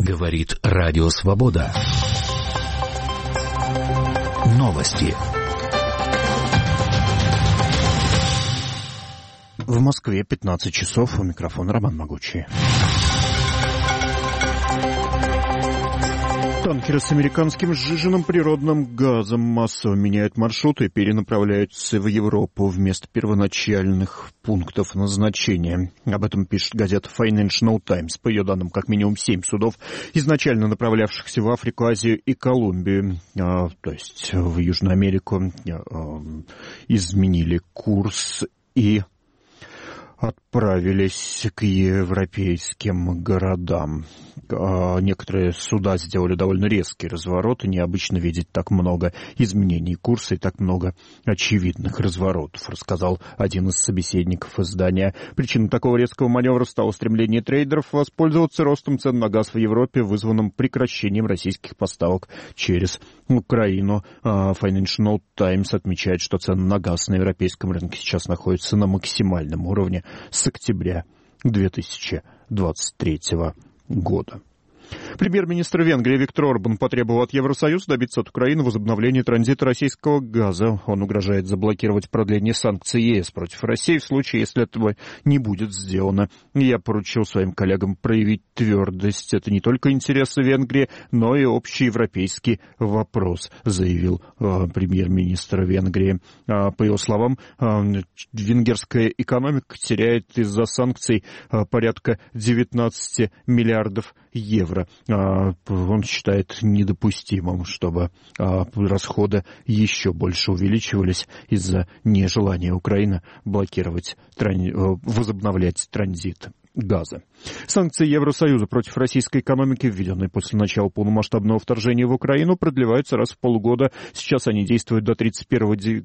Говорит Радио Свобода. Новости. В Москве 15 часов. У микрофона Роман Могучий. Танкеры с американским сжиженным природным газом массово меняют маршруты и перенаправляются в Европу вместо первоначальных пунктов назначения. Об этом пишет газета Financial Times. По ее данным, как минимум 7 судов, изначально направлявшихся в Африку, Азию и Колумбию, то есть в Южную Америку, изменили курс и отправились к европейским городам. Некоторые суда сделали довольно резкий разворот, и необычно видеть так много изменений курса и так много очевидных разворотов, рассказал один из собеседников издания. Причиной такого резкого маневра стало стремление трейдеров воспользоваться ростом цен на газ в Европе, вызванным прекращением российских поставок через Украину. Financial Times отмечает, что цены на газ на европейском рынке сейчас находятся на максимальном уровне с октября 2023 года. Премьер-министр Венгрии Виктор Орбан потребовал от Евросоюза добиться от Украины возобновления транзита российского газа. Он угрожает заблокировать продление санкций ЕС против России в случае, если этого не будет сделано. Я поручил своим коллегам проявить твердость. Это не только интересы Венгрии, но и общий европейский вопрос, заявил премьер-министр Венгрии. По его словам, венгерская экономика теряет из-за санкций порядка 19 миллиардов евро. Он считает недопустимым, чтобы расходы еще больше увеличивались из-за нежелания Украины возобновлять транзит газа. Санкции Евросоюза против российской экономики, введенные после начала полномасштабного вторжения в Украину, продлеваются раз в полгода. Сейчас они действуют до 31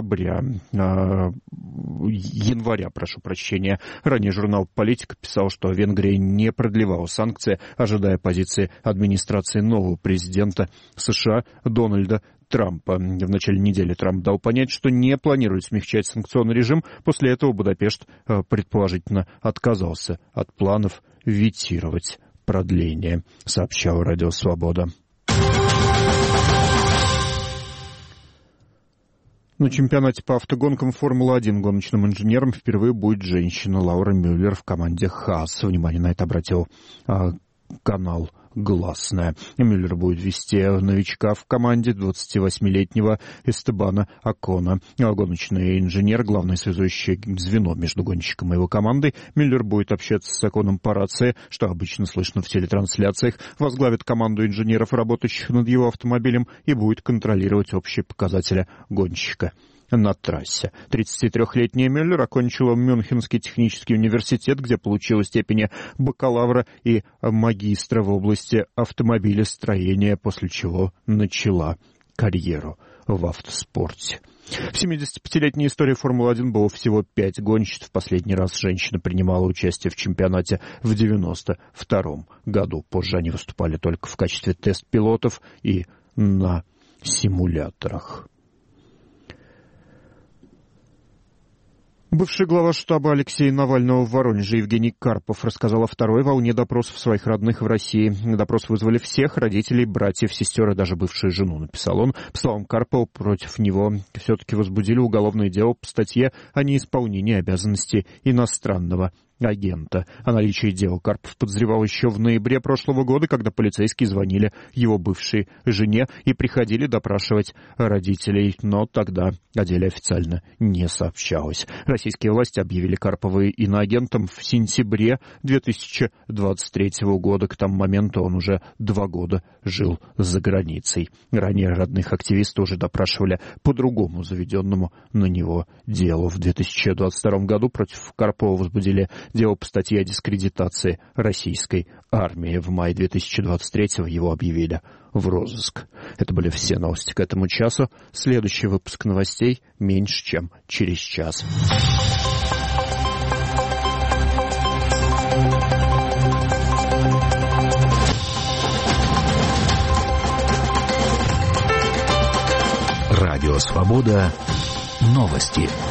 января. Ранее журнал «Политика» писал, что Венгрия не продлевала санкции, ожидая позиции администрации нового президента США Дональда Трампа. В начале недели Трамп дал понять, что не планирует смягчать санкционный режим. После этого Будапешт предположительно отказался от планов ветировать продление, сообщало Радио Свобода. На чемпионате по автогонкам Формулы-1 гоночным инженером впервые будет женщина Лаура Мюллер в команде Haas. Внимание на это обратил канал «Гласная». Мюллер будет вести новичка в команде 28-летнего Эстебана Окона. Гоночный инженер, главное связующее звено между гонщиком и его командой. Мюллер будет общаться с Оконом по рации, что обычно слышно в телетрансляциях, возглавит команду инженеров, работающих над его автомобилем, и будет контролировать общие показатели гонщика на трассе. 33-летняя Мюллер окончила Мюнхенский технический университет, где получила степени бакалавра и магистра в области автомобилестроения, после чего начала карьеру в автоспорте. В 75-летней истории Формулы-1 было всего 5 гонщиц. В последний раз женщина принимала участие в чемпионате в 1992 году. Позже они выступали только в качестве тест-пилотов и на симуляторах. Бывший глава штаба Алексея Навального в Воронеже Евгений Карпов рассказал о второй волне допросов своих родных в России. Допрос вызвали всех: родителей, братьев, сестер и даже бывшую жену, написал он. По словам Карпова, против него все-таки возбудили уголовное дело по статье о неисполнении обязанностей иностранного агента. О наличии дела Карпов подозревал еще в ноябре прошлого года, когда полицейские звонили его бывшей жене и приходили допрашивать родителей, но тогда о деле официально не сообщалось. Российские власти объявили Карпова иноагентом в сентябре 2023 года. К тому моменту он уже 2 года жил за границей. Ранее родных активиста уже допрашивали по другому заведенному на него делу. В 2022 году против Карпова возбудили дело по статье о дискредитации российской армии. В мае 2023-го его объявили в розыск. Это были все новости к этому часу. Следующий выпуск новостей меньше, чем через час. Радио Свобода. Новости.